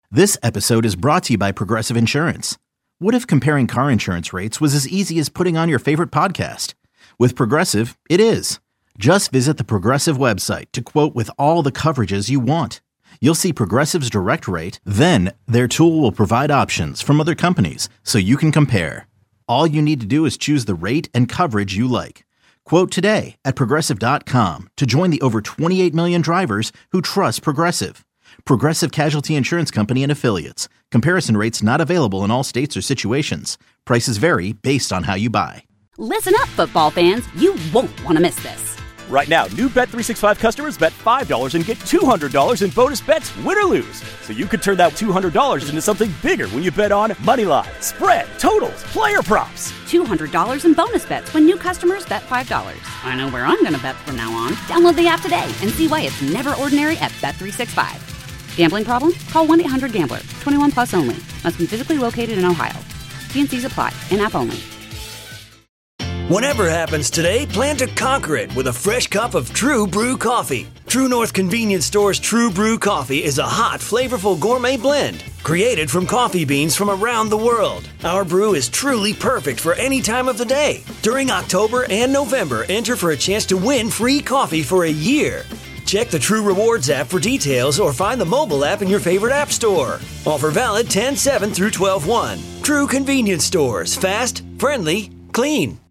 This episode is brought to you by Progressive Insurance. What if comparing car insurance rates was as easy as putting on your favorite podcast? With Progressive, it is. Just visit the Progressive website to quote with all the coverages you want. You'll see Progressive's direct rate, then their tool will provide options from other companies so you can compare. All you need to do is choose the rate and coverage you like. Quote today at Progressive.com to join the over 28 million drivers who trust Progressive. Progressive Casualty Insurance Company and Affiliates. Comparison rates not available in all states or situations. Prices vary based on how you buy. Listen up, football fans. You won't want to miss this. Right now, new Bet365 customers bet $5 and get $200 in bonus bets, win or lose. So you could turn that $200 into something bigger when you bet on moneyline, spread, totals, player props. $200 in bonus bets when new customers bet $5. I know where I'm going to bet from now on. Download the app today and see why it's never ordinary at Bet365. Gambling problem? Call 1-800-GAMBLER. 21 plus only. Must be physically located in Ohio. T&Cs apply. In-app only. Whatever happens today, plan to conquer it with a fresh cup of True Brew coffee. True North Convenience Store's True Brew coffee is a hot, flavorful gourmet blend created from coffee beans from around the world. Our brew is truly perfect for any time of the day. During October and November, enter for a chance to win free coffee for a year. Check the True Rewards app for details or find the mobile app in your favorite app store. Offer valid 10/7 through 12/1. True Convenience Stores. Fast, friendly, clean.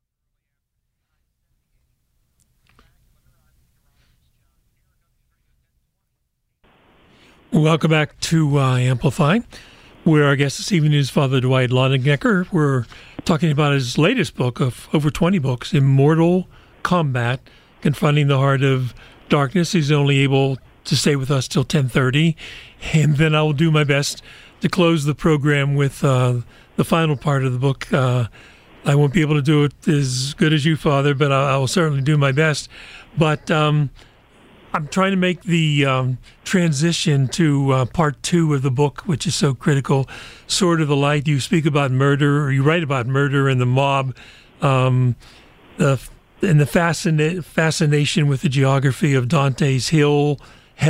Welcome back to Amplify, where our guest this evening is Father Dwight Longenecker. We're talking about his latest book of over 20 books, Immortal Combat, Confronting the Heart of Darkness. He's only able to stay with us till 10:30, and then I will do my best to close the program with the final part of the book. I won't be able to do it as good as you, Father, but I will certainly do my best. But I'm trying to make the transition to part 2 of the book, which is so critical, Sword of the Light. You speak about murder, or you write about murder and the mob, and the fascination with the geography of Dante's hell.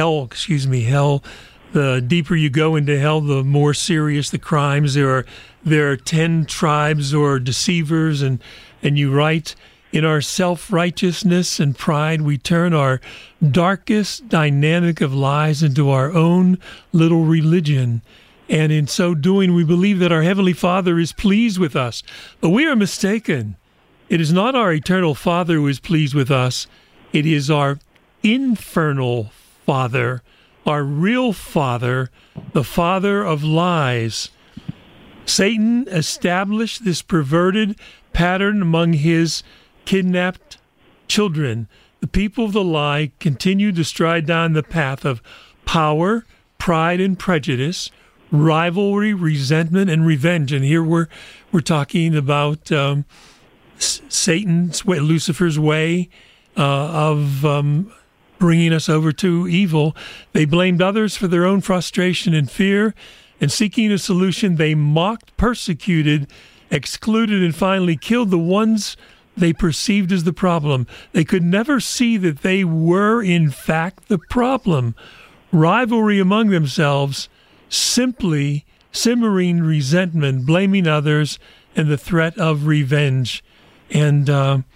The deeper you go into hell, the more serious the crimes. There are 10 tribes or deceivers, and you write, in our self-righteousness and pride, we turn our darkest dynamic of lies into our own little religion. And in so doing, we believe that our Heavenly Father is pleased with us. But we are mistaken. It is not our eternal Father who is pleased with us. It is our infernal Father, our real Father, the Father of lies. Satan established this perverted pattern among his kidnapped children. The people of the lie continue to stride down the path of power, pride, and prejudice, rivalry, resentment, and revenge. And here we're talking about Satan's way, Lucifer's way of bringing us over to evil. They blamed others for their own frustration and fear, and seeking a solution, they mocked, persecuted, excluded, and finally killed the ones they perceived as the problem. They could never see that they were, in fact, the problem. Rivalry among themselves, simply simmering resentment, blaming others, and the threat of revenge. And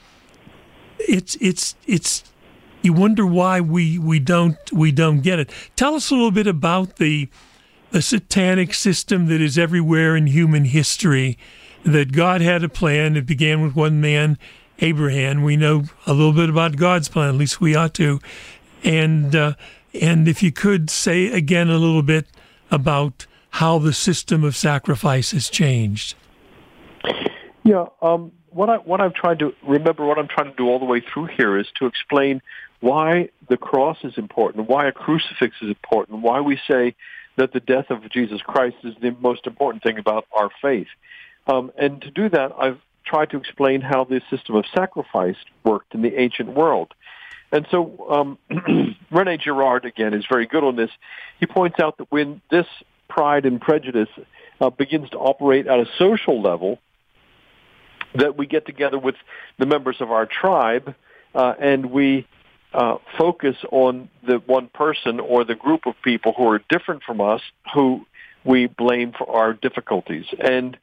it's you wonder why we don't get it. Tell us a little bit about the satanic system that is everywhere in human history. That God had a plan. It began with one man, Abraham. We know a little bit about God's plan. At least we ought to. And if you could say again a little bit about how the system of sacrifice has changed. Yeah. What I'm trying to do all the way through here is to explain why the cross is important, why a crucifix is important, why we say that the death of Jesus Christ is the most important thing about our faith. And to do that, I've tried to explain how the system of sacrifice worked in the ancient world. And so René Girard, again, is very good on this. He points out that when this pride and prejudice begins to operate at a social level, that we get together with the members of our tribe and we focus on the one person or the group of people who are different from us, who we blame for our difficulties. And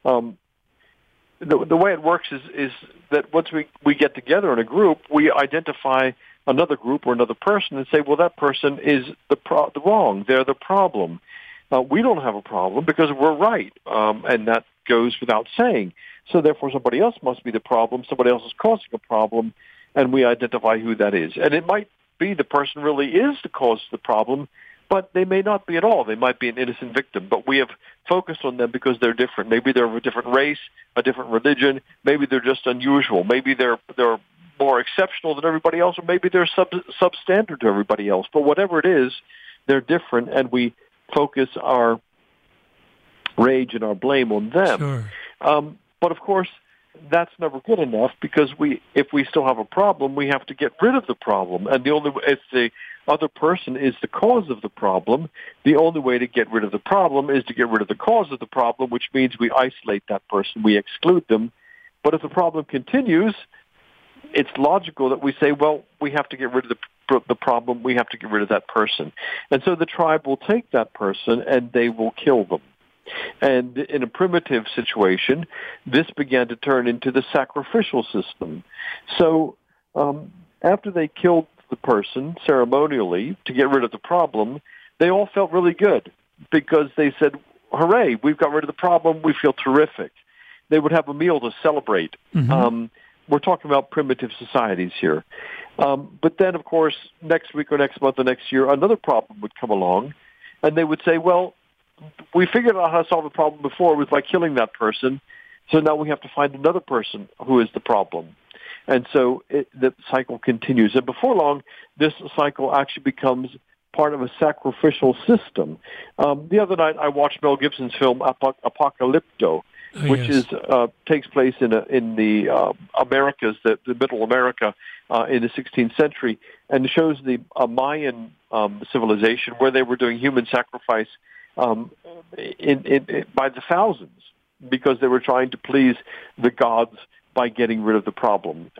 the way it works is that once we get together in a group, we identify another group or another person and say, well, that person is the wrong. They're the problem. We don't have a problem because we're right, and that goes without saying. So therefore, somebody else must be the problem. Somebody else is causing a problem, and we identify who that is. And it might be the person really is the cause of the problem, but they may not be at all. They might be an innocent victim, but we have focused on them because they're different. Maybe they're of a different race, a different religion. Maybe they're just unusual. Maybe they're more exceptional than everybody else, or maybe they're substandard to everybody else. But whatever it is, they're different, and we focus our rage and our blame on them. Sure. But of course, that's never good enough, because if we still have a problem, we have to get rid of the problem. And if the other person is the cause of the problem, the only way to get rid of the problem is to get rid of the cause of the problem, which means we isolate that person, we exclude them. But if the problem continues, it's logical that we say, well, we have to get rid of the problem, we have to get rid of that person. And so the tribe will take that person and they will kill them. And in a primitive situation, this began to turn into the sacrificial system. So after they killed the person ceremonially to get rid of the problem, they all felt really good, because they said, hooray, we've got rid of the problem, we feel terrific. They would have a meal to celebrate. Mm-hmm. We're talking about primitive societies here. But then, of course, next week or next month or next year, another problem would come along, and they would say, well, we figured out how to solve the problem before was by killing that person, so now we have to find another person who is the problem. And so the cycle continues. And before long, this cycle actually becomes part of a sacrificial system. The other night, I watched Mel Gibson's film Apocalypto, which takes place in the Americas, the Middle America in the 16th century, and shows the Mayan civilization where they were doing human sacrifice by the thousands, because they were trying to please the gods by getting rid of the problem.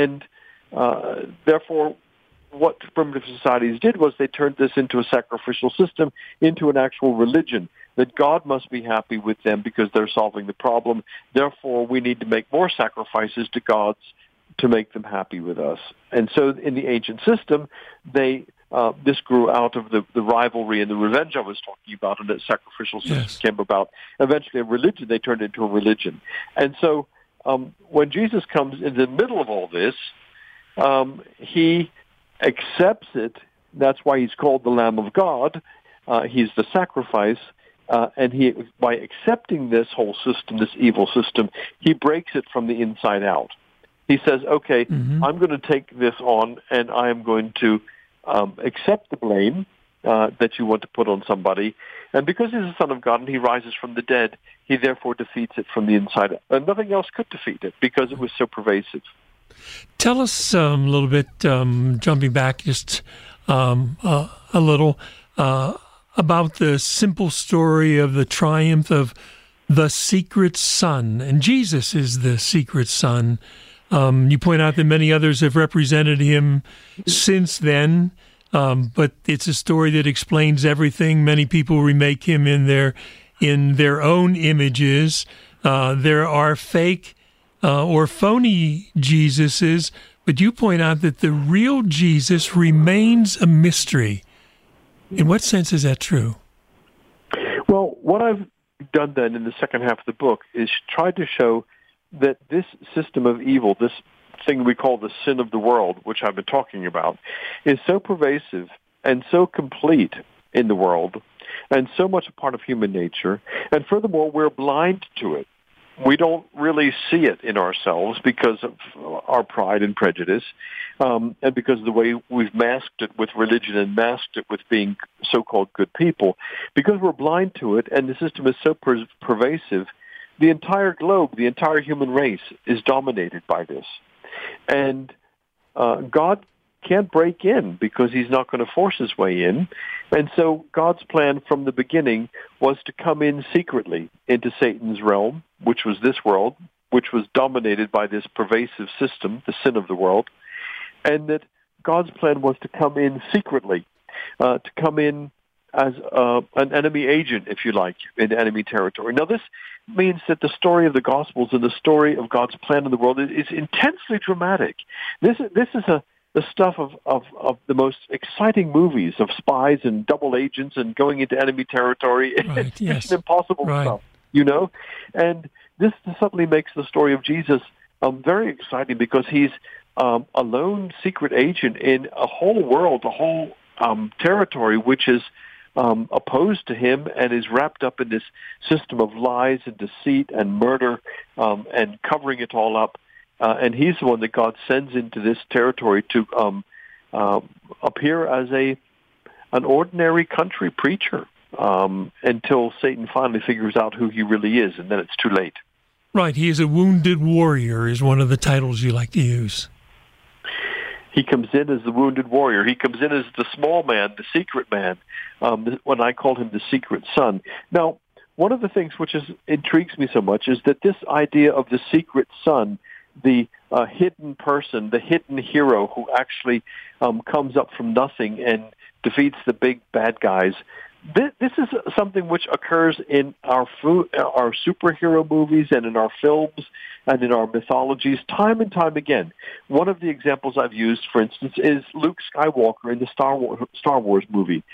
Therefore, what primitive societies did was they turned this into a sacrificial system, into an actual religion, that God must be happy with them because they're solving the problem. Therefore, we need to make more sacrifices to gods to make them happy with us. And so in the ancient system, this grew out of the rivalry and the revenge I was talking about, and that sacrificial system came about. Eventually, a religion, they turned into a religion. And so when Jesus comes in the middle of all this, he accepts it. That's why he's called the Lamb of God. He's the sacrifice. And by accepting this whole system, this evil system, he breaks it from the inside out. He says, okay, I'm going to take this on, and I am going to accept the blame that you want to put on somebody. And because he's the Son of God and he rises from the dead, he therefore defeats it from the inside out. And nothing else could defeat it because it was so pervasive. Tell us a little bit, jumping back just a little, about the simple story of the triumph of the secret son. And Jesus is the secret son. You point out that many others have represented him since then, but it's a story that explains everything. Many people remake him in their own images. There are fake or phony Jesuses, but you point out that the real Jesus remains a mystery. In what sense is that true? Well, what I've done then in the second half of the book is tried to show that this system of evil, this thing we call the sin of the world, which I've been talking about, is so pervasive and so complete in the world and so much a part of human nature. And furthermore, we're blind to it. We don't really see it in ourselves because of our pride and prejudice, and because of the way we've masked it with religion and masked it with being so-called good people. Because we're blind to it, and the system is so pervasive, the entire globe, the entire human race is dominated by this. And God can't break in because he's not going to force his way in. And so God's plan from the beginning was to come in secretly into Satan's realm, which was this world, which was dominated by this pervasive system, the sin of the world, and that God's plan was to come in secretly, to come in as an enemy agent, if you like, in enemy territory. Now, this means that the story of the Gospels and the story of God's plan in the world is intensely dramatic. This is the stuff of the most exciting movies of spies and double agents and going into enemy territory. Right, it's yes. impossible stuff, And this suddenly makes the story of Jesus very exciting because he's a lone secret agent in a whole world, a whole territory, which is opposed to him and is wrapped up in this system of lies and deceit and murder and covering it all up. And he's the one that God sends into this territory to appear as an ordinary country preacher until Satan finally figures out who he really is, and then it's too late. Right. He is a wounded warrior is one of the titles you like to use. He comes in as the wounded warrior. He comes in as the small man, the secret man, when I called him the secret son. Now, one of the things which intrigues me so much is that this idea of the secret son, the hidden person, the hidden hero who actually comes up from nothing and defeats the big bad guys, this is something which occurs in our superhero movies and in our films and in our mythologies time and time again. One of the examples I've used, for instance, is Luke Skywalker in the Star Wars movie.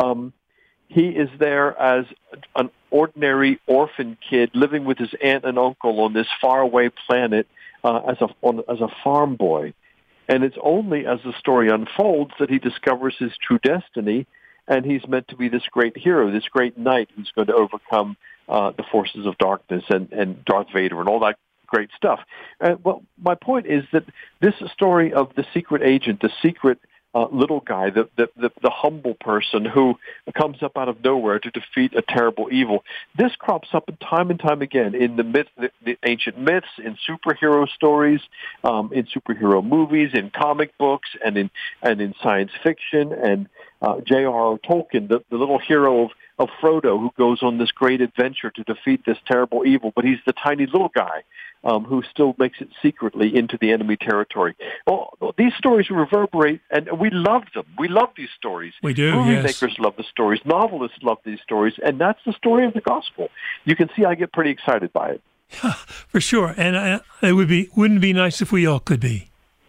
He is there as an ordinary orphan kid living with his aunt and uncle on this faraway planet as a farm boy. And it's only as the story unfolds that he discovers his true destiny, and he's meant to be this great hero, this great knight who's going to overcome the forces of darkness and Darth Vader and all that great stuff. Well, my point is that this story of the secret agent, the secret little guy, the humble person who comes up out of nowhere to defeat a terrible evil, this crops up time and time again in the ancient myths, in superhero stories, in superhero movies, in comic books, and in science fiction. And J.R.R. Tolkien, the little hero of Frodo, who goes on this great adventure to defeat this terrible evil, but he's the tiny little guy who still makes it secretly into the enemy territory. Well, these stories reverberate, and we love them. We love these stories. We do, Movie yes. makers love the stories. Novelists love these stories, and that's the story of the gospel. You can see I get pretty excited by it. For sure, and it wouldn't it be nice if we all could be?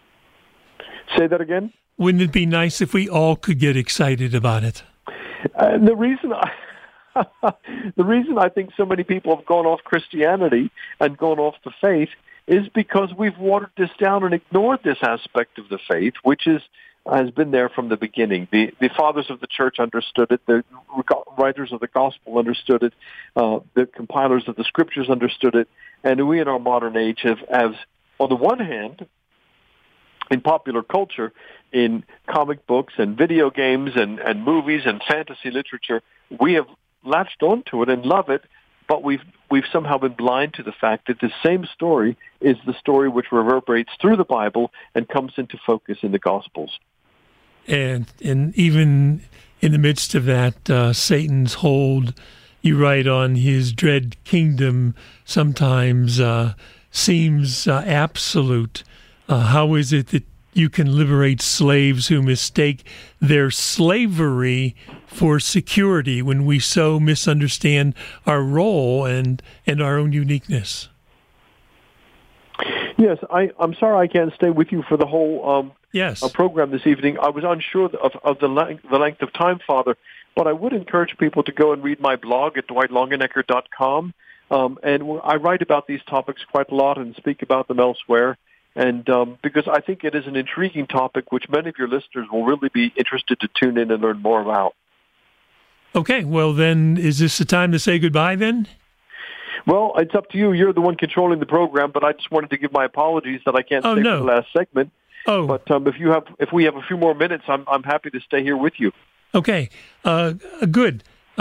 Say that again? Wouldn't it be nice if we all could get excited about it? And the reason I think so many people have gone off Christianity and gone off the faith is because we've watered this down and ignored this aspect of the faith, which has been there from the beginning. The fathers of the church understood it. The writers of the gospel understood it. The compilers of the scriptures understood it. And we in our modern age have on the one hand, in popular culture, in comic books and video games and movies and fantasy literature, we have latched onto it and love it, but we've somehow been blind to the fact that the same story is the story which reverberates through the Bible and comes into focus in the Gospels. And even in the midst of that, Satan's hold, you write, on his dread kingdom sometimes seems absolute. How is it that you can liberate slaves who mistake their slavery for security when we so misunderstand our role and our own uniqueness? Yes, I'm sorry I can't stay with you for the whole program this evening. I was unsure of the length of time, Father, but I would encourage people to go and read my blog at dwightlongenecker.com. And I write about these topics quite a lot and speak about them elsewhere. And because I think it is an intriguing topic which many of your listeners will really be interested to tune in and learn more about. Okay, well then, is this the time to say goodbye then? Well, it's up to you. You're the one controlling the program, but I just wanted to give my apologies that I can't stay for the last segment. Oh, but if we have a few more minutes, I'm happy to stay here with you. Okay, good.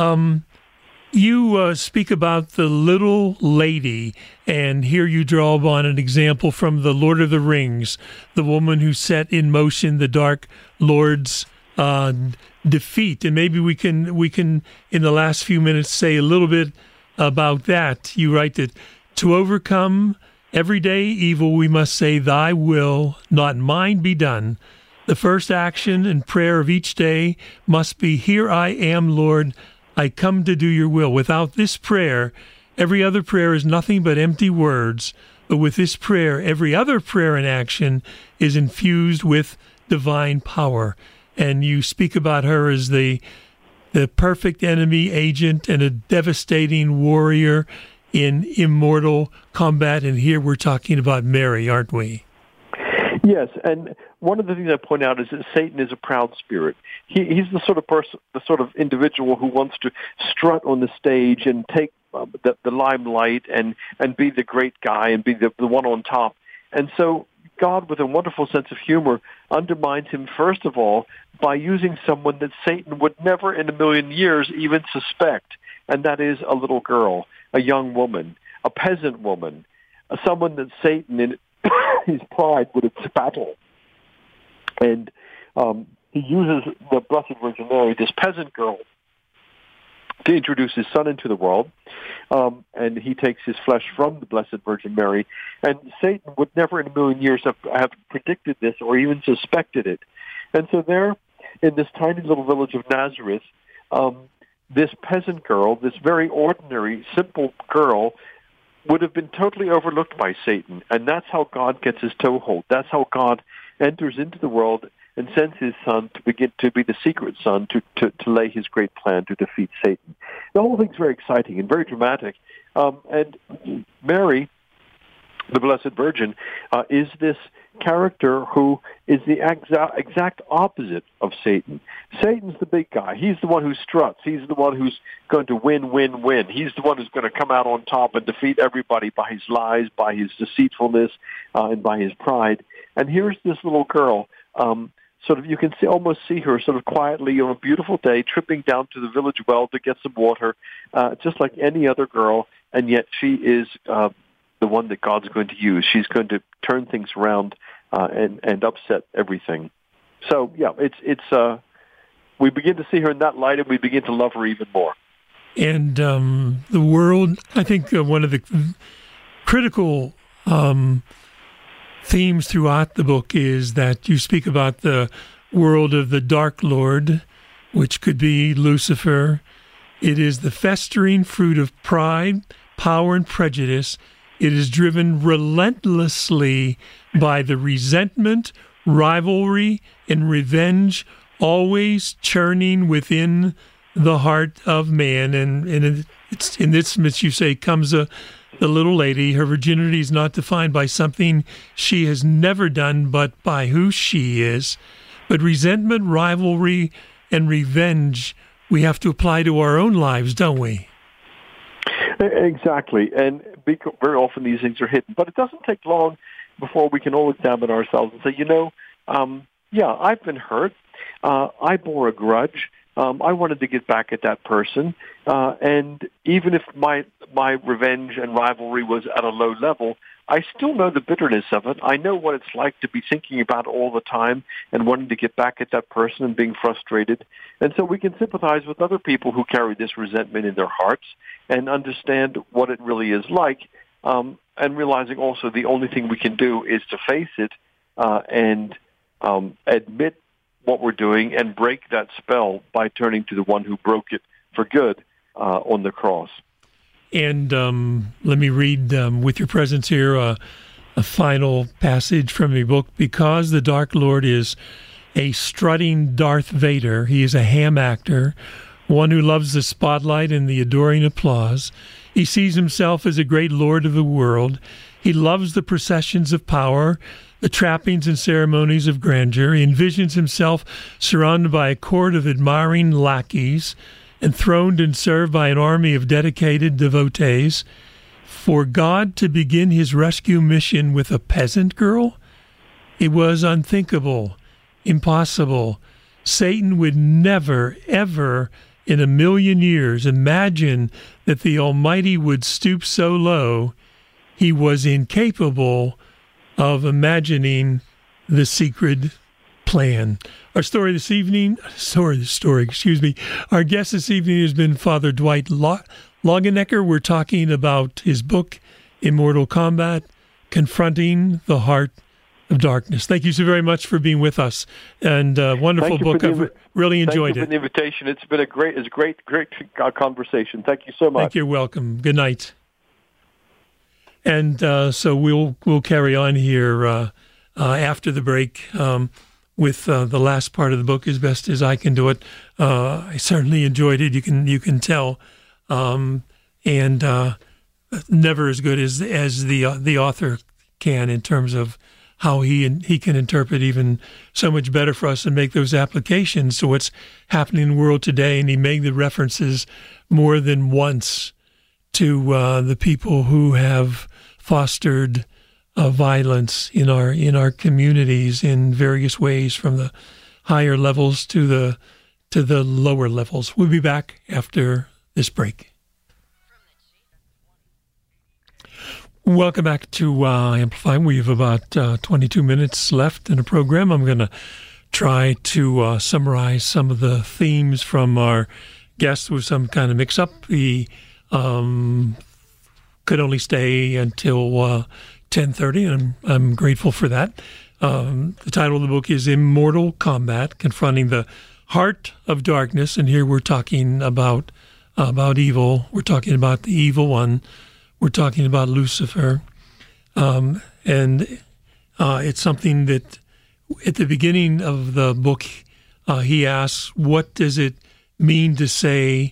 You speak about the little lady, and here you draw upon an example from The Lord of the Rings, the woman who set in motion the Dark Lord's defeat. And maybe we can in the last few minutes say a little bit about that. You write that to overcome everyday evil, we must say, "Thy will, not mine, be done." The first action and prayer of each day must be, "Here I am, Lord, I come to do your will." Without this prayer, every other prayer is nothing but empty words. But with this prayer, every other prayer and action is infused with divine power. And you speak about her as the perfect enemy agent and a devastating warrior in immortal combat. And here we're talking about Mary, aren't we? Yes, and one of the things I point out is that Satan is a proud spirit. He's the sort of person, the sort of individual who wants to strut on the stage and take the limelight and be the great guy and be the one on top. And so God, with a wonderful sense of humor, undermines him, first of all, by using someone that Satan would never in a million years even suspect, and that is a little girl, a young woman, a peasant woman, someone that Satan, in his pride, would have battled. And he uses the Blessed Virgin Mary, this peasant girl, to introduce his son into the world, and he takes his flesh from the Blessed Virgin Mary. And Satan would never in a million years have predicted this or even suspected it. And so there, in this tiny little village of Nazareth, this peasant girl, this very ordinary, simple girl, would have been totally overlooked by Satan. And that's how God gets his toehold. That's how God enters into the world and sends his son to begin to be the secret son to lay his great plan to defeat Satan. The whole thing's very exciting and very dramatic. And Mary, the Blessed Virgin, is this character who is the exact opposite of Satan. Satan's the big guy. He's the one who struts. He's the one who's going to win. He's the one who's going to come out on top and defeat everybody by his lies, by his deceitfulness, and by his pride. And here's this little girl, sort of, you can almost see her sort of quietly on a beautiful day tripping down to the village well to get some water, just like any other girl, and yet she is the one that God's going to use. She's going to turn things around and upset everything. So, yeah, it's we begin to see her in that light, and we begin to love her even more. And the world, I think one of the critical themes throughout the book is that you speak about the world of the Dark Lord, which could be Lucifer. It is the festering fruit of pride, power, and prejudice. It is driven relentlessly by the resentment, rivalry, and revenge, always churning within the heart of man. And it's in this midst, you say, comes the little lady. Her virginity is not defined by something she has never done, but by who she is. But resentment, rivalry, and revenge, we have to apply to our own lives, don't we? Exactly. And very often these things are hidden. But it doesn't take long before we can all examine ourselves and say, yeah, I've been hurt. I bore a grudge. I wanted to get back at that person. And even if my revenge and rivalry was at a low level, I still know the bitterness of it. I know what it's like to be thinking about it all the time and wanting to get back at that person and being frustrated. And so we can sympathize with other people who carry this resentment in their hearts and understand what it really is like, and realizing also the only thing we can do is to face it and admit what we're doing and break that spell by turning to the one who broke it for good on the cross. And let me read, with your presence here, a final passage from your book. Because the Dark Lord is a strutting Darth Vader, he is a ham actor, one who loves the spotlight and the adoring applause. He sees himself as a great lord of the world. He loves the processions of power, the trappings and ceremonies of grandeur. He envisions himself surrounded by a court of admiring lackeys, enthroned and served by an army of dedicated devotees. For God to begin his rescue mission with a peasant girl? It was unthinkable, impossible. Satan would never, ever in a million years imagine that the Almighty would stoop so low. He was incapable of imagining the secret plan. Our guest this evening has been Father Dwight Longenecker. We're talking about his book, Immortal Combat, Confronting the Heart of Darkness. Thank you so very much for being with us, and wonderful book. I've really enjoyed it. Thank you for the invitation. It's been a great conversation. Thank you so much. Thank you. Welcome. Good night. And so we'll carry on here after the break with the last part of the book as best as I can do it. I certainly enjoyed it. You can tell, and never as good as the author can in terms of how he can interpret even so much better for us and make those applications to what's happening in the world today. And he made the references more than once to the people who have fostered violence in our communities in various ways, from the higher levels to the lower levels. We'll be back after this break. Welcome back to Amplify. We have about 22 minutes left in the program. I'm going to try to summarize some of the themes from our guests with some kind of mix-up. The could only stay until 10:30, and I'm grateful for that. The title of the book is Immortal Combat, Confronting the Heart of Darkness, and here we're talking about evil. We're talking about the evil one. We're talking about Lucifer, and it's something that at the beginning of the book he asks, what does it mean to say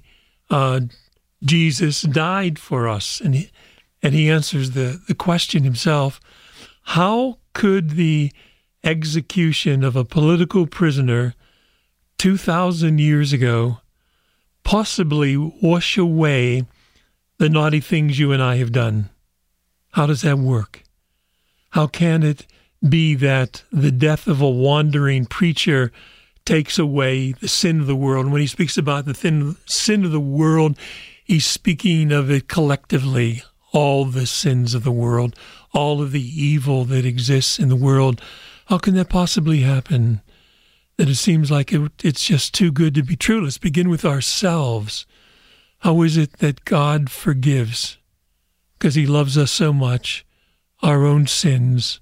Jesus died for us? And he answers the question himself. How could the execution of a political prisoner 2,000 years ago possibly wash away the naughty things you and I have done? How does that work? How can it be that the death of a wandering preacher takes away the sin of the world? And when he speaks about the sin of the world, he's speaking of it collectively, all the sins of the world, all of the evil that exists in the world. How can that possibly happen? That it seems like it's just too good to be true. Let's begin with ourselves. How is it that God forgives? Because he loves us so much, our own sins,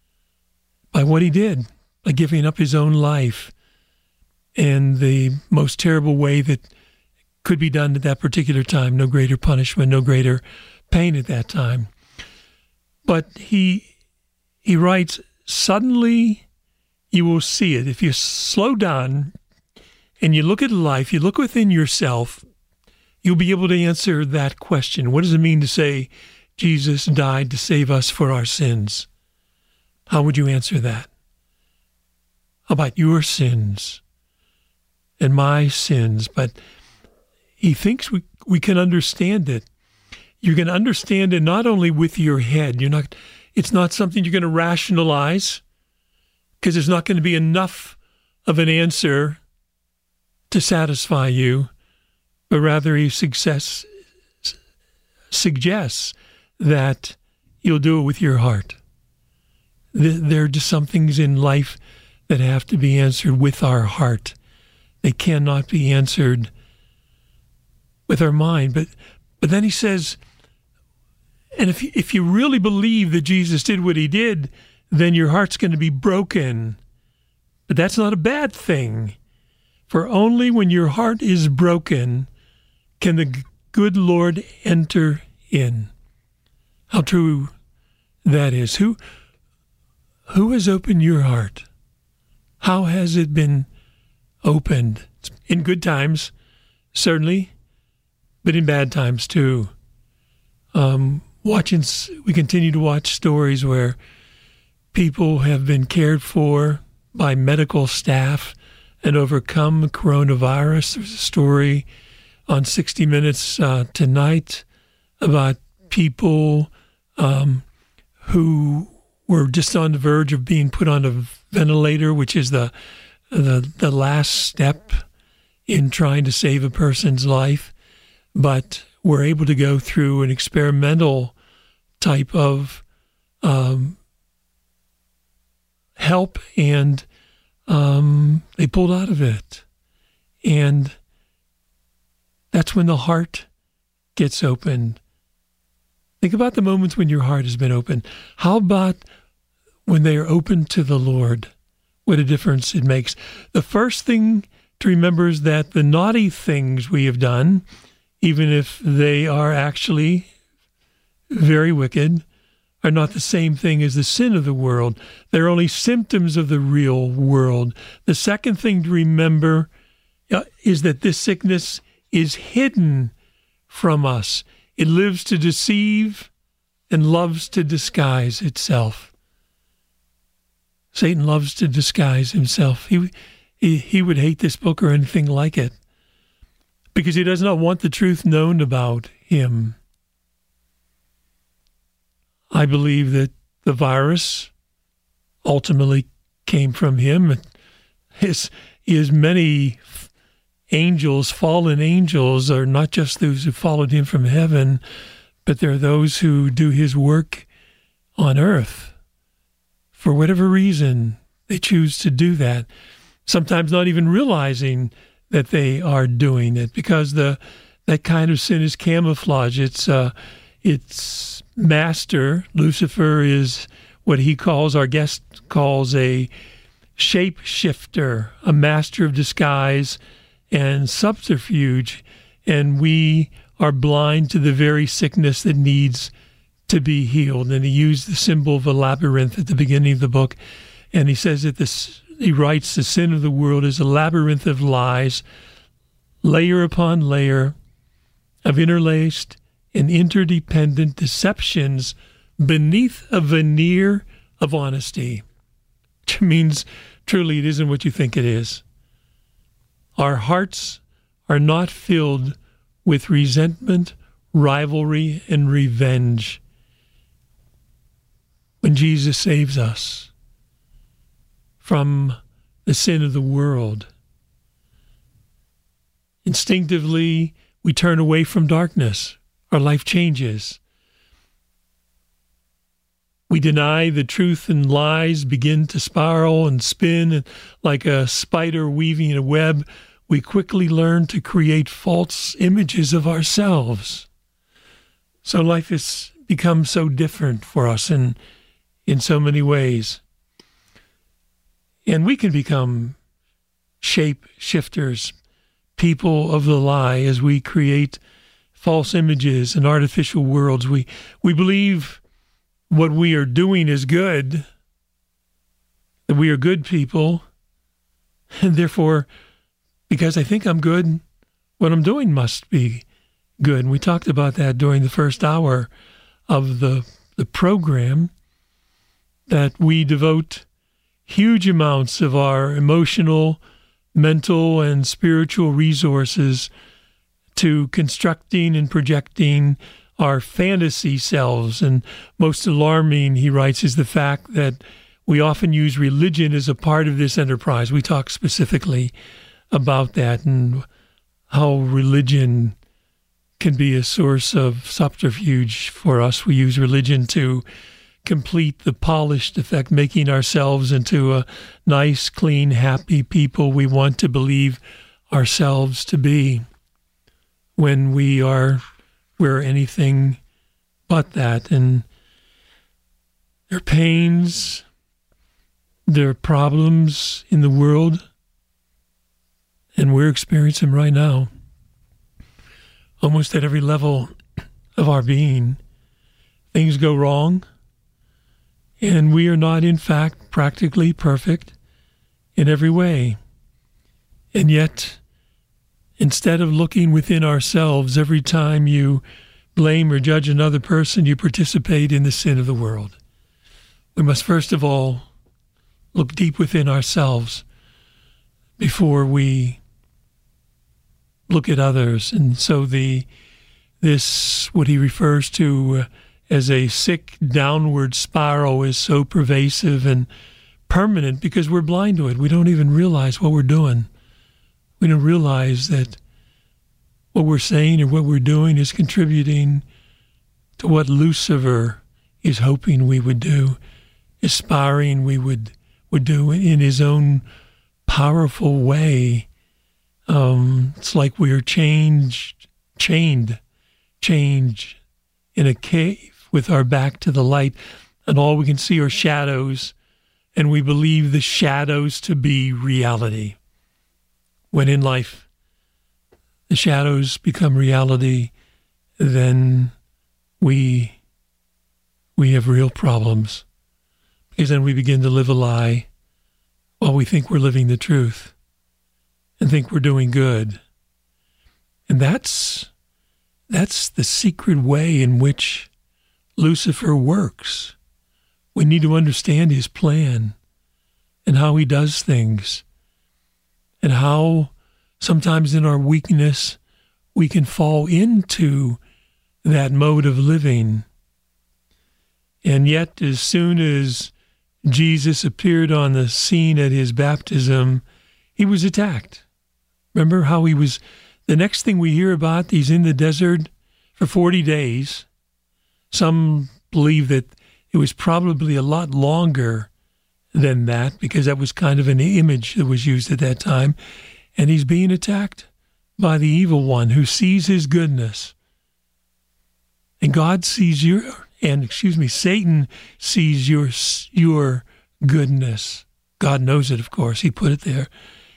by what he did, by giving up his own life in the most terrible way that could be done at that particular time. No greater punishment, no greater pain at that time. But he writes, suddenly you will see it. If you slow down and you look at life, you look within yourself, you'll be able to answer that question. What does it mean to say Jesus died to save us for our sins? How would you answer that? How about your sins and my sins? But he thinks we can understand it. You can understand it not only with your head. It's not something you're going to rationalize, because there's not going to be enough of an answer to satisfy you. But rather he suggests that you'll do it with your heart. There are just some things in life that have to be answered with our heart. They cannot be answered with our mind. But then he says, and if you really believe that Jesus did what he did, then your heart's going to be broken. But that's not a bad thing. For only when your heart is broken can the good Lord enter in. How true that is. Who has opened your heart? How has it been opened? In good times, certainly, but in bad times too. We continue to watch stories where people have been cared for by medical staff and overcome coronavirus. There's a story on 60 Minutes tonight about people who were just on the verge of being put on a ventilator, which is the last step in trying to save a person's life, but were able to go through an experimental type of help, and they pulled out of it. And that's when the heart gets opened. Think about the moments when your heart has been opened. How about when they are open to the Lord, what a difference it makes. The first thing to remember is that the naughty things we have done, even if they are actually very wicked, are not the same thing as the sin of the world. They're only symptoms of the real world. The second thing to remember is that this sickness is hidden from us. It lives to deceive and loves to disguise itself. Satan loves to disguise himself. He would hate this book or anything like it because he does not want the truth known about him. I believe that the virus ultimately came from him. His many angels, fallen angels, are not just those who followed him from heaven, but they're those who do his work on earth. For whatever reason, they choose to do that, sometimes not even realizing that they are doing it, because that kind of sin is camouflage. Its master, Lucifer, is what he calls, our guest calls, a shapeshifter, a master of disguise and subterfuge, and we are blind to the very sickness that needs to be healed. And he used the symbol of a labyrinth at the beginning of the book, and he says that he writes, the sin of the world is a labyrinth of lies, layer upon layer of interlaced and interdependent deceptions beneath a veneer of honesty, which means truly it isn't what you think it is. Our hearts are not filled with resentment, rivalry, and revenge. When Jesus saves us from the sin of the world, instinctively we turn away from darkness. Our life changes. We deny the truth, and lies begin to spiral and spin, and like a spider weaving a web, we quickly learn to create false images of ourselves. So life has become so different for us in so many ways. And we can become shape shifters, people of the lie, as we create false images and artificial worlds. We believe what we are doing is good, that we are good people, and therefore, because I think I'm good, what I'm doing must be good. And we talked about that during the first hour of the program, that we devote huge amounts of our emotional, mental, and spiritual resources to constructing and projecting our fantasy selves. And most alarming, he writes, is the fact that we often use religion as a part of this enterprise. We talk specifically about that and how religion can be a source of subterfuge for us. We use religion to complete the polished effect, making ourselves into a nice, clean, happy people we want to believe ourselves to be, when we're anything but that. And there are pains, there are problems in the world, and we're experiencing them right now, almost at every level of our being. Things go wrong, and we are not, in fact, practically perfect in every way. And yet, instead of looking within ourselves, every time you blame or judge another person, you participate in the sin of the world. We must first of all look deep within ourselves before we look at others. And so this, what he refers to as a sick downward spiral, is so pervasive and permanent because we're blind to it. We don't even realize what we're doing. We don't realize that what we're saying or what we're doing is contributing to what Lucifer is hoping we would do, aspiring we would do in his own powerful way. It's like we are chained in a cave with our back to the light. and all we can see are shadows, and we believe the shadows to be reality. When in life the shadows become reality, then we have real problems, because then we begin to live a lie while we think we're living the truth and think we're doing good. And that's the secret way in which Lucifer works. We need to understand his plan and how he does things, and how sometimes in our weakness we can fall into that mode of living. And yet, as soon as Jesus appeared on the scene at his baptism, he was attacked. Remember how he was, the next thing we hear about, he's in the desert for 40 days. Some believe that it was probably a lot longer than that, because that was kind of an image that was used at that time. And he's being attacked by the evil one who sees his goodness. And Satan sees your goodness. God knows it, of course. He put it there.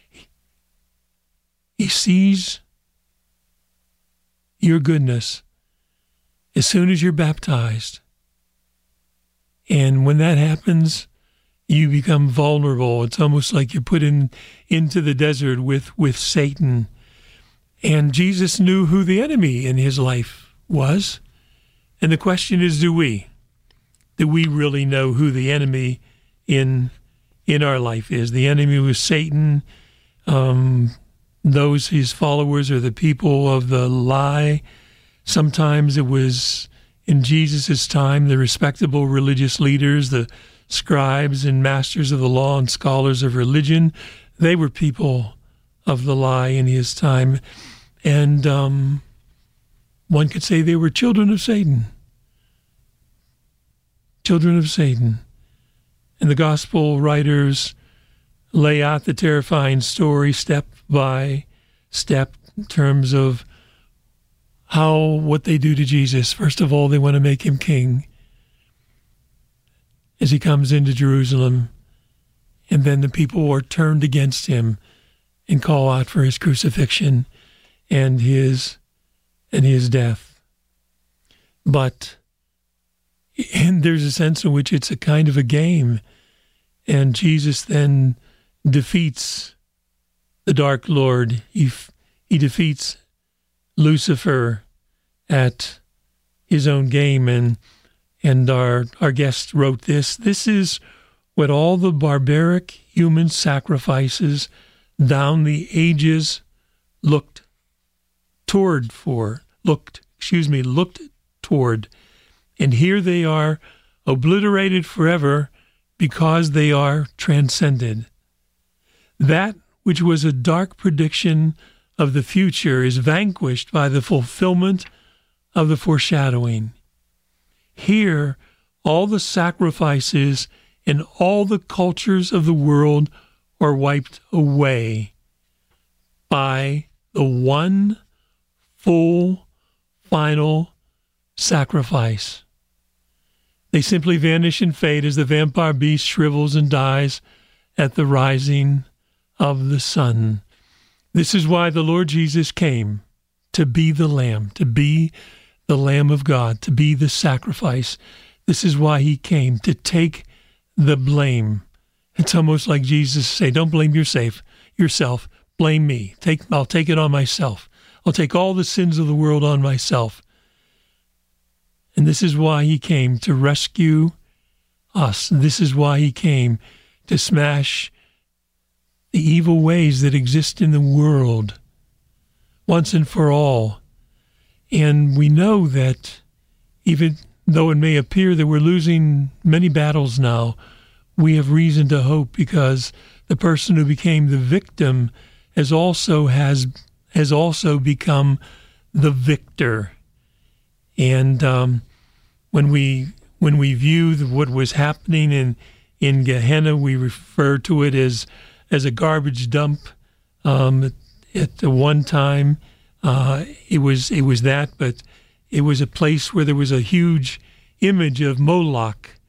He sees your goodness as soon as you're baptized. And when that happens, you become vulnerable. It's almost like you're put into the desert with Satan. And Jesus knew who the enemy in his life was. And the question is, do we really know who the enemy in our life is? The enemy was Satan. Those his followers are the people of the lie. Sometimes it was, in Jesus' time, the respectable religious leaders, the scribes and masters of the law and scholars of religion. They were people of the lie in his time. And one could say they were children of Satan. Children of Satan. And the gospel writers lay out the terrifying story step by step in terms of what they do to Jesus. First of all, they want to make him king as he comes into Jerusalem. And then the people are turned against him and call out for his crucifixion and his death. And there's a sense in which it's a kind of a game. And Jesus then defeats the Dark Lord. He defeats Lucifer at his own game. And our guest wrote this. This is what all the barbaric human sacrifices down the ages looked toward. And here they are, obliterated forever, because they are transcended. That which was a dark prediction of the future is vanquished by the fulfillment of the foreshadowing. Here, all the sacrifices and all the cultures of the world are wiped away by the one full, final sacrifice. They simply vanish and fade as the vampire beast shrivels and dies at the rising of the sun. This is why the Lord Jesus came, to be the Lamb, to be the Lamb of God, to be the sacrifice. This is why he came, to take the blame. It's almost like Jesus say, don't blame yourself, blame me. I'll take it on myself. I'll take all the sins of the world on myself. And this is why he came, to rescue us. This is why he came, to smash the evil ways that exist in the world once and for all. And we know that even though it may appear that we're losing many battles now, we have reason to hope, because the person who became the victim has also become the victor. And when we view what was happening in Gehenna, we refer to it as a garbage dump. At the one time, it was that, but it was a place where there was a huge image of Moloch,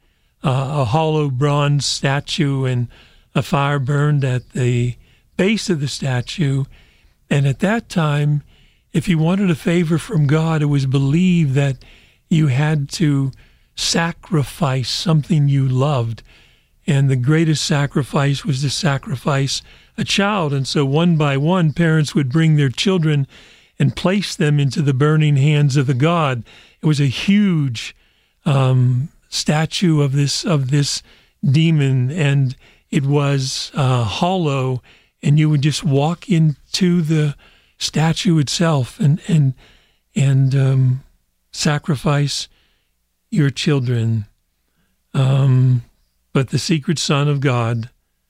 a hollow bronze statue, and a fire burned at the base of the statue. And at that time, if you wanted a favor from God, it was believed that you had to sacrifice something you loved. And the greatest sacrifice was to sacrifice a child. And so one by one, parents would bring their children and place them into the burning hands of the god. It was a huge statue of this demon, and it was hollow, and you would just walk into the statue itself and sacrifice your children. But the secret Son of God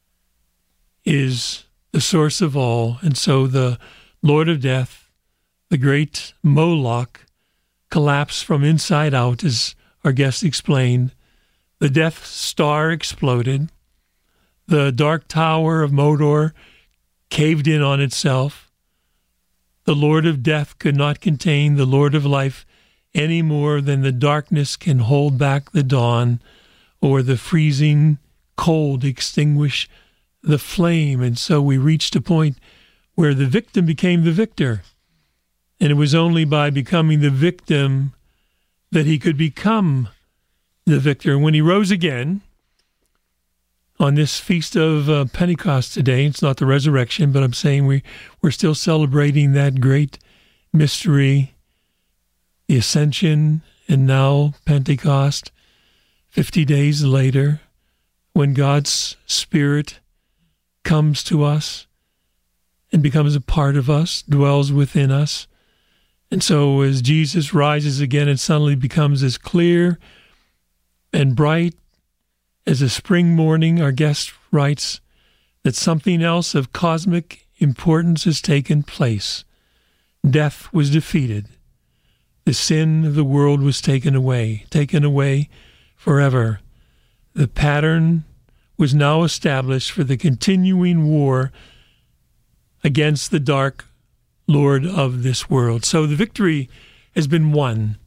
is the source of all, and so the Lord of Death, the great Moloch, collapsed from inside out, as our guest explained. The Death Star exploded. The Dark Tower of Mordor caved in on itself. The Lord of Death could not contain the Lord of Life any more than the darkness can hold back the dawn, or the freezing cold extinguish the flame. And so we reached a point where the victim became the victor. And it was only by becoming the victim that he could become the victor. And when he rose again on this feast of Pentecost today, it's not the resurrection, but I'm saying we're still celebrating that great mystery, the ascension, and now Pentecost, 50 days later, when God's Spirit comes to us and becomes a part of us, dwells within us. And so as Jesus rises again, it suddenly becomes as clear and bright as a spring morning. Our guest writes that something else of cosmic importance has taken place. Death was defeated. The sin of the world was taken away forever. The pattern was now established for the continuing war against the dark Lord of this world. So the victory has been won.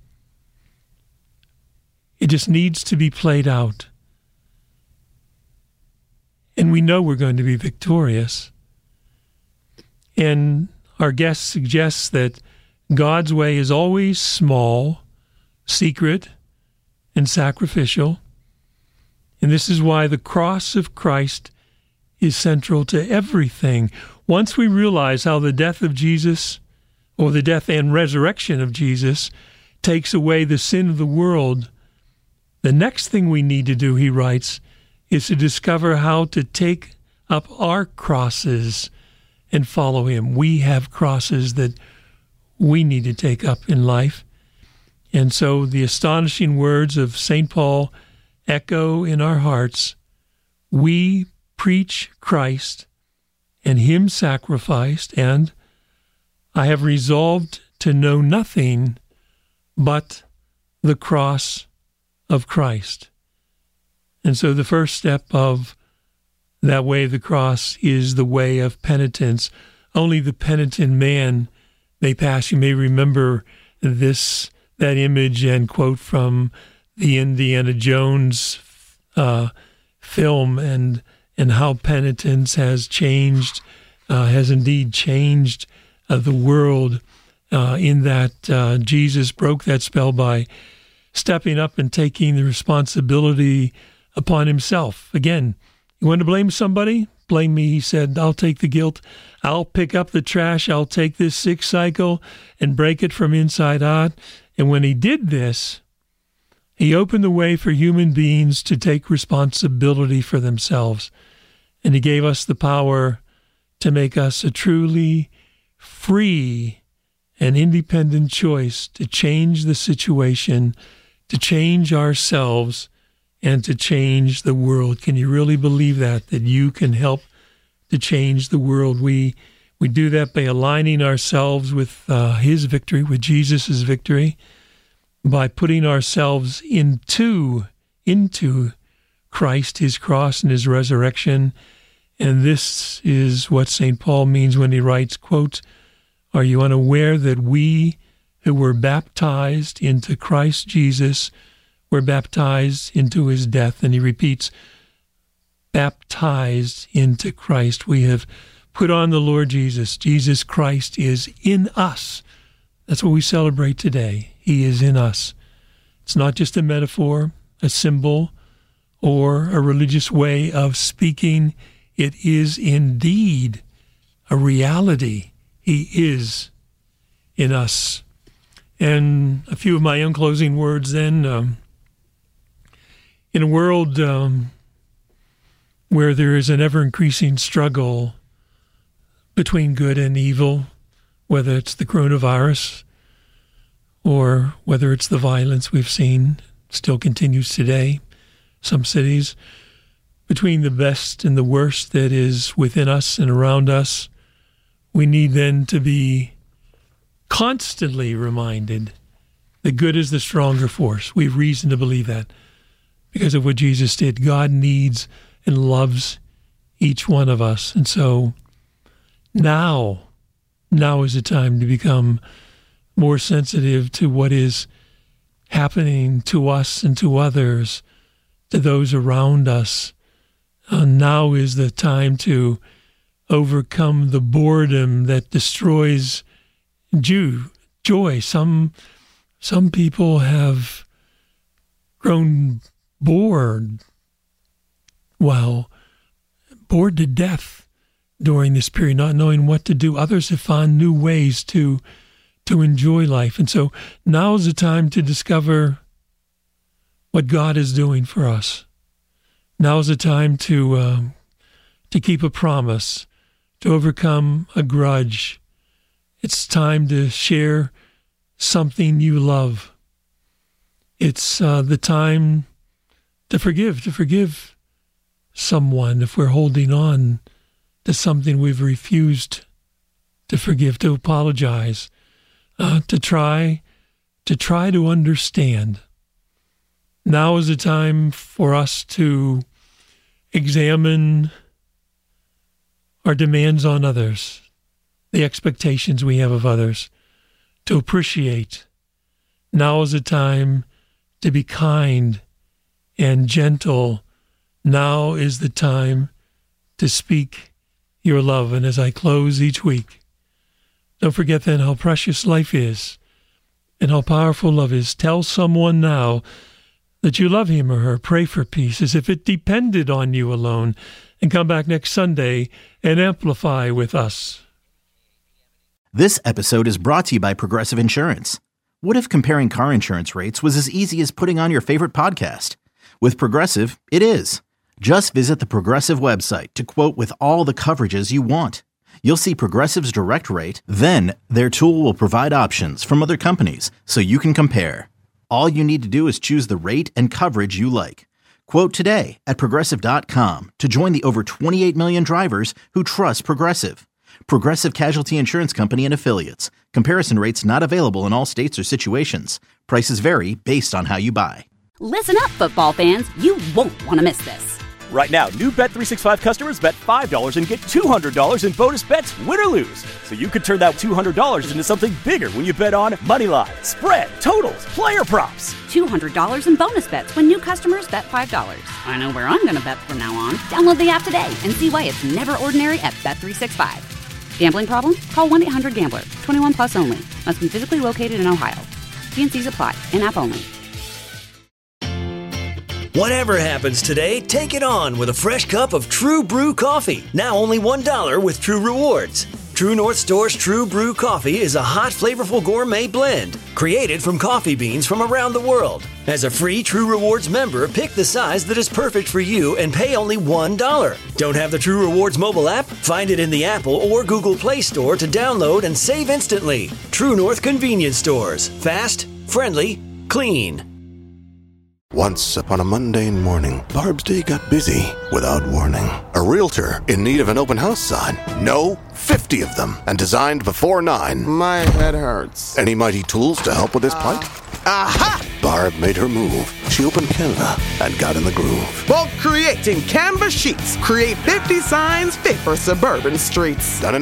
It just needs to be played out. And we know we're going to be victorious. And our guest suggests that God's way is always small, secret, and sacrificial. And this is why the cross of Christ is central to everything. Once we realize how the death of Jesus, or the death and resurrection of Jesus, takes away the sin of the world, the next thing we need to do, he writes, is to discover how to take up our crosses and follow him. We have crosses that we need to take up in life. And so the astonishing words of St. Paul echo in our hearts. We preach Christ and him sacrificed, and I have resolved to know nothing but the cross of Christ. And so the first step of that way of the cross is the way of penitence. Only the penitent man may pass. You may remember that image and quote from the Indiana Jones film, and how penitence has changed, has indeed changed the world, in that Jesus broke that spell by stepping up and taking the responsibility upon himself. Again, you want to blame somebody? Blame me, he said. I'll take the guilt. I'll pick up the trash. I'll take this sick cycle and break it from inside out. And when he did this, he opened the way for human beings to take responsibility for themselves. And he gave us the power to make us a truly free and independent choice to change the situation, to change ourselves, and to change the world. Can you really believe that you can help to change the world? We do that by aligning ourselves with his victory, with Jesus' victory, by putting ourselves into Christ, his cross and his resurrection. And this is what St. Paul means when he writes, quote, "Are you unaware that we who were baptized into Christ Jesus We're baptized into his death. And he repeats, baptized into Christ. We have put on the Lord Jesus. Jesus Christ is in us. That's what we celebrate today. He is in us. It's not just a metaphor, a symbol, or a religious way of speaking. It is indeed a reality. He is in us. And a few of my own closing words then. In a world where there is an ever-increasing struggle between good and evil, whether it's the coronavirus or whether it's the violence we've seen, still continues today, some cities, between the best and the worst that is within us and around us, we need then to be constantly reminded that good is the stronger force. We have reason to believe that because of what Jesus did. God needs and loves each one of us. And so now is the time to become more sensitive to what is happening to us and to others, to those around us. Now is the time to overcome the boredom that destroys joy. Some people have grown bored to death during this period, not knowing what to do. Others have found new ways to enjoy life. And so now is the time to discover what God is doing for us. Now is the time to keep a promise, to overcome a grudge. It's time to share something you love. It's the time to forgive someone if we're holding on to something we've refused to forgive, to apologize, to try to understand. Now is the time for us to examine our demands on others, the expectations we have of others, to appreciate. Now is the time to be kind and gentle. Now is the time to speak your love. And as I close each week, don't forget then how precious life is and how powerful love is. Tell someone now that you love him or her. Pray for peace as if it depended on you alone. And come back next Sunday and amplify with us. This episode is brought to you by Progressive Insurance. What if comparing car insurance rates was as easy as putting on your favorite podcast? With Progressive, it is. Just visit the Progressive website to quote with all the coverages you want. You'll see Progressive's direct rate, then their tool will provide options from other companies so you can compare. All you need to do is choose the rate and coverage you like. Quote today at Progressive.com to join the over 28 million drivers who trust Progressive. Progressive Casualty Insurance Company and Affiliates. Comparison rates not available in all states or situations. Prices vary based on how you buy. Listen up, football fans. You won't want to miss this. Right now, new Bet365 customers bet $5 and get $200 in bonus bets, win or lose. So you could turn that $200 into something bigger when you bet on Moneyline, spread, totals, player props. $200 in bonus bets when new customers bet $5. I know where I'm going to bet from now on. Download the app today and see why it's never ordinary at Bet365. Gambling problem? Call 1-800-GAMBLER. 21 plus only. Must be physically located in Ohio. T&Cs apply. In-app only. Whatever happens today, take it on with a fresh cup of True Brew coffee. Now only $1 with True Rewards. True North Store's True Brew coffee is a hot, flavorful gourmet blend created from coffee beans from around the world. As a free True Rewards member, pick the size that is perfect for you and pay only $1. Don't have the True Rewards mobile app? Find it in the Apple or Google Play Store to download and save instantly. True North Convenience Stores. Fast, friendly, clean. Once upon a mundane morning, Barb's day got busy without warning. A realtor in need of an open house sign. No, 50 of them, and designed before 9. My head hurts. Any mighty tools to help with this plight? Aha! Barb made her move. She opened Canva and got in the groove. Bulk creating Canva sheets. Create 50 signs fit for suburban streets. Done in a click?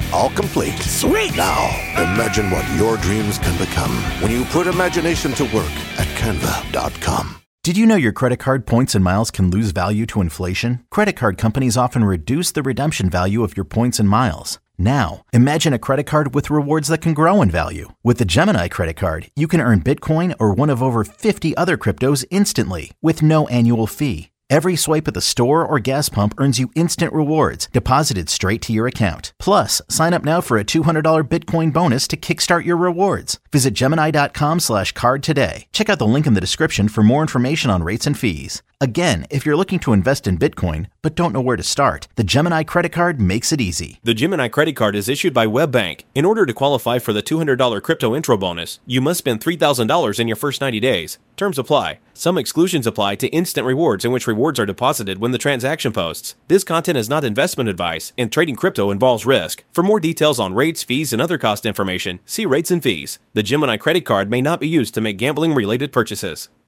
all complete. Sweet! Now, imagine what your dreams can become when you put imagination to work at Canva.com. Did you know your credit card points and miles can lose value to inflation? Credit card companies often reduce the redemption value of your points and miles. Now, imagine a credit card with rewards that can grow in value. With the Gemini credit card, you can earn Bitcoin or one of over 50 other cryptos instantly with no annual fee. Every swipe at the store or gas pump earns you instant rewards deposited straight to your account. Plus, sign up now for a $200 Bitcoin bonus to kickstart your rewards. Visit Gemini.com/card today. Check out the link in the description for more information on rates and fees. Again, if you're looking to invest in Bitcoin but don't know where to start, the Gemini credit card makes it easy. The Gemini credit card is issued by WebBank. In order to qualify for the $200 crypto intro bonus, you must spend $3,000 in your first 90 days. Terms apply. Some exclusions apply to instant rewards in which rewards are deposited when the transaction posts. This content is not investment advice, and trading crypto involves risk. For more details on rates, fees, and other cost information, see rates and fees. The Gemini credit card may not be used to make gambling-related purchases.